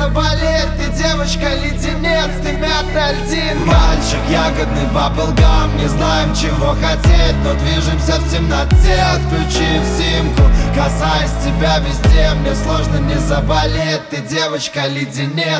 заболеть. Ты девочка леденец, ты мятная льдинка. Мальчик ягодный баблгам, не знаем чего хотеть, но движемся в темноте, отключив симку. Касаясь тебя везде, мне сложно не заболеть. Ты девочка леденец.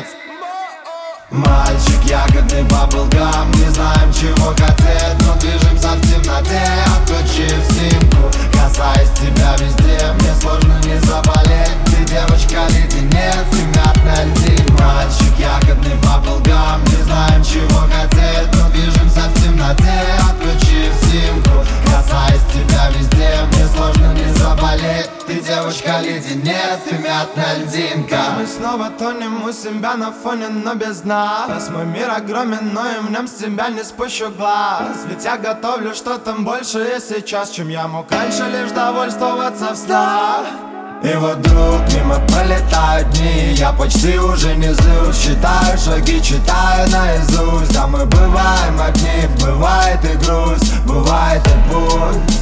Мальчик ягодный баблгам, не знаем чего хотеть, но движемся в темноте, отключив симку. Касаясь тебя везде, мне сложно не заболеть. Ты девочка леденец и мятная льдинка. Мальчик ягодный баблгам, не знаем чего хотеть, но движемся в темноте, отключив симку. Касаясь тебя везде, мне сложно не заболеть. Ты девочка леденец и мятная льдинка. Мы снова тонем у себя на фоне, но без нас. Мой мир огромен, но и в нем с тебя не спущу глаз. Ведь я готовлю что-то большее сейчас, чем я мог раньше лишь довольствоваться в снах. И вот вдруг мимо пролетают дни, я почти уже не злюсь. Считаю шаги, читаю наизусть. Да мы бываем одни, бывает и грусть, бывает и пусть.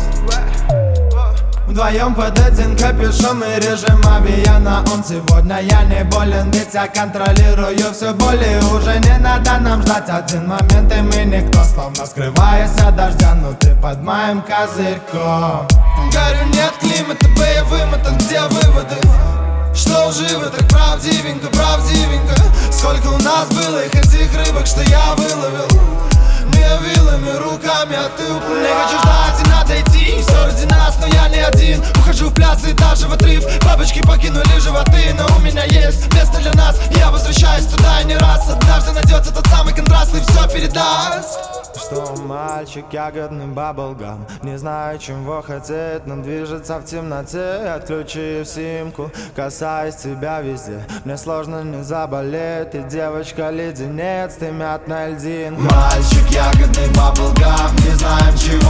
Вдвоем под один капюшон мы режем объяна. Он сегодня я не болен, ведь я контролирую все боли. Уже не надо нам ждать один момент, и мы никто, словно скрываясь от дождя. Ну ты под моим козырьком. Горю, нет климата, боевым, это где выводы? Что лживо, так правдивенько, правдивенько. Сколько у нас было этих рыбок, что я выловил. Не вилами, руками, а ты уплыл. Не хочу ждать, и надо идти. Все ради нас, но я не один. Ухожу в пляс и даже в отрыв. Бабочки покинули животы, но у меня есть место для нас. Я возвращаюсь туда и не раз. Однажды найдется тот самый контраст и все передаст. Что мальчик ягодный баблгам, не знаю чего хотеть, но движется в темноте, отключив симку. Касаясь тебя везде, мне сложно не заболеть. Ты девочка леденец, ты мятная льдинка. Мальчик ягодный баблгам, не знаем чего